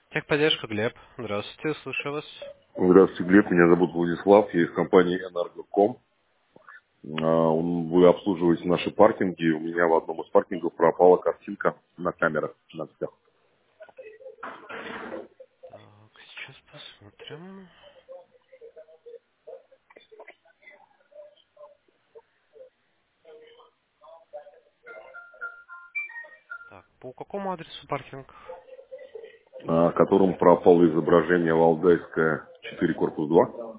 Техподдержка, Глеб. Здравствуйте, слушаю вас. Здравствуйте, Глеб. Меня зовут Владислав. Я из компании Энерго.ком. Вы обслуживаете наши паркинги. У меня в одном из паркингов пропала картинка на камерах. На всех. Так, сейчас посмотрим. Так, по какому адресу паркинг? Которым пропало изображение Валдайская 4, корпус 2.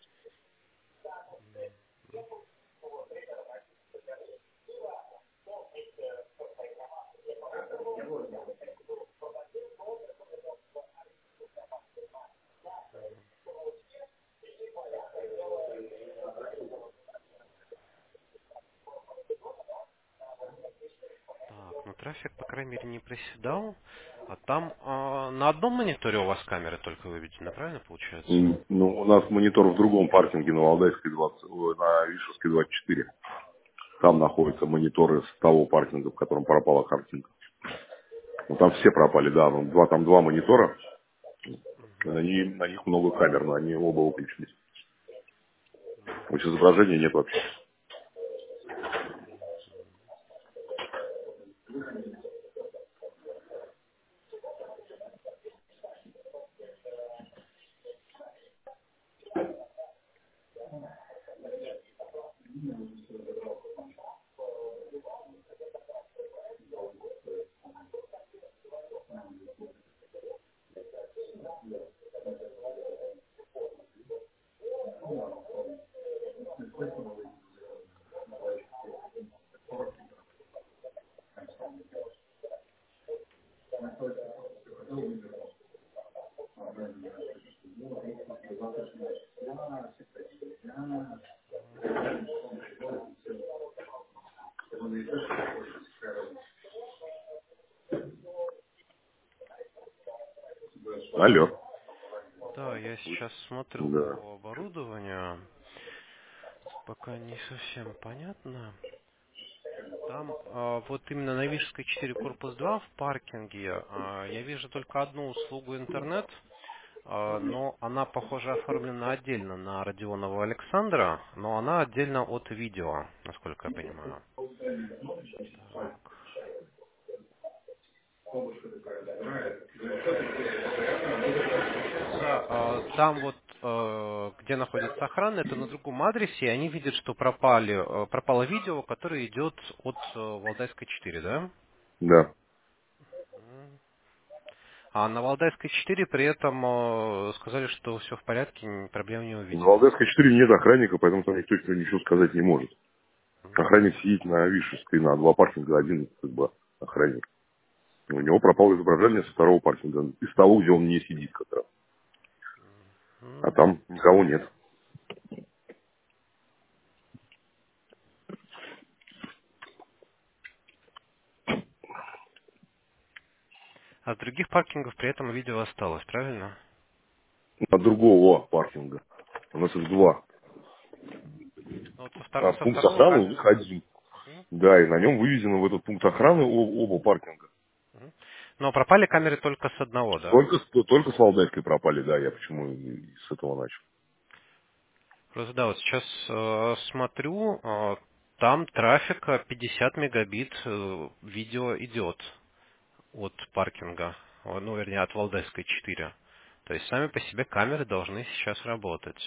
Так, ну трафик, по крайней мере, не проседал. А там на одном мониторе у вас камеры только выведены, правильно получается? Ну, у нас монитор в другом паркинге на Валдайской 20, на Вишевской 24. Там находятся мониторы с того паркинга, в котором пропала картинка. Ну, там все пропали, да. Там два монитора. На них много камер, но они оба выключились. То есть изображения нет вообще. Алло. Да, я сейчас смотрю Да. по оборудованию. Пока не совсем понятно. Там вот именно на Вишерской 4 корпус 2 в паркинге я вижу только одну услугу интернет. Но она, похоже, оформлена отдельно на Родионова Александра, но она отдельно от видео, насколько я понимаю. Так. Получается, там вот, где находится охрана, это на другом адресе, и они видят, что пропало видео, которое идет от Валдайской 4, да? Да. Мгм. А на Валдайской 4 при этом сказали, что все в порядке, проблем не На увидели. Валдайской 4 нет охранника, поэтому там никто ничего сказать не может. Мгм. Охранник сидит на Вишевской, на два паркинга, один как бы охранник. У него пропало изображение со второго паркинга, из того, где он не сидит как раз. А Мгм. там никого нет. А с других паркингов при этом видео осталось, правильно? На другого паркинга. У нас их два. Ну, вот А со пункт второго охраны у них камера. один. Да, и на нем выведено в этот пункт охраны оба паркинга. Мгм. Но пропали камеры только с одного, да? Только с Валдайской пропали, да, я почему и с этого начал. Просто да, вот сейчас смотрю, там трафика 50 мегабит видео идет от паркинга, ну, вернее, от Валдайской 4. То есть сами по себе камеры должны сейчас работать.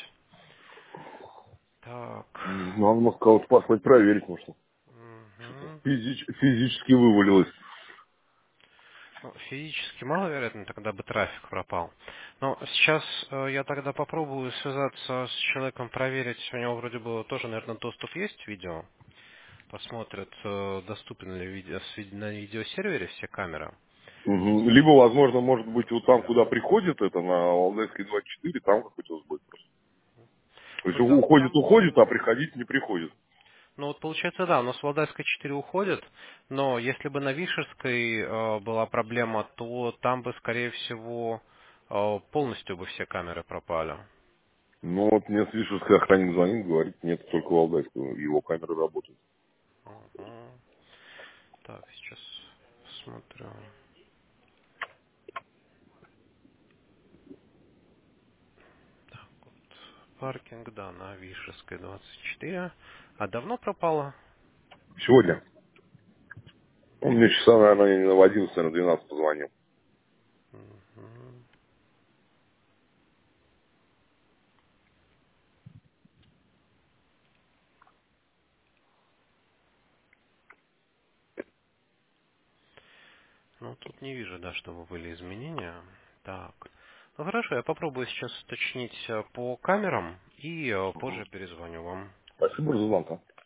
Так. Надо, может, кого-то послать проверить, может. Мгм. Физически вывалилось. Ну, физически маловероятно, тогда бы трафик пропал. Но сейчас я тогда попробую связаться с человеком, проверить. У него вроде бы тоже, наверное, доступ есть к видео. Посмотрят, доступен ли на видеосервере все камеры. Либо, возможно, может быть, вот там, куда приходит это, на Валдайской 24, там какой-то сбой просто. То есть Ну, дело в том, уходит, а приходить не приходит. ну вот получается, да, у нас Валдайская 4 уходит, но если бы на Вишерской была проблема, то там бы, скорее всего, полностью бы все камеры пропали. Но вот мне с Вишерской охранник звонит, говорит, нет, только Валдайского, его камеры работают. Мгм. Так, сейчас смотрю. паркинг, да, на Вишерской 24. А давно пропала? Сегодня. Он мне часа, наверное, в 11, наверное, 12 позвонил. Мгм. Ну, тут не вижу, да, чтобы были изменения. Так. Ну, хорошо, я попробую сейчас уточнить по камерам и позже перезвоню вам. Спасибо за звонка.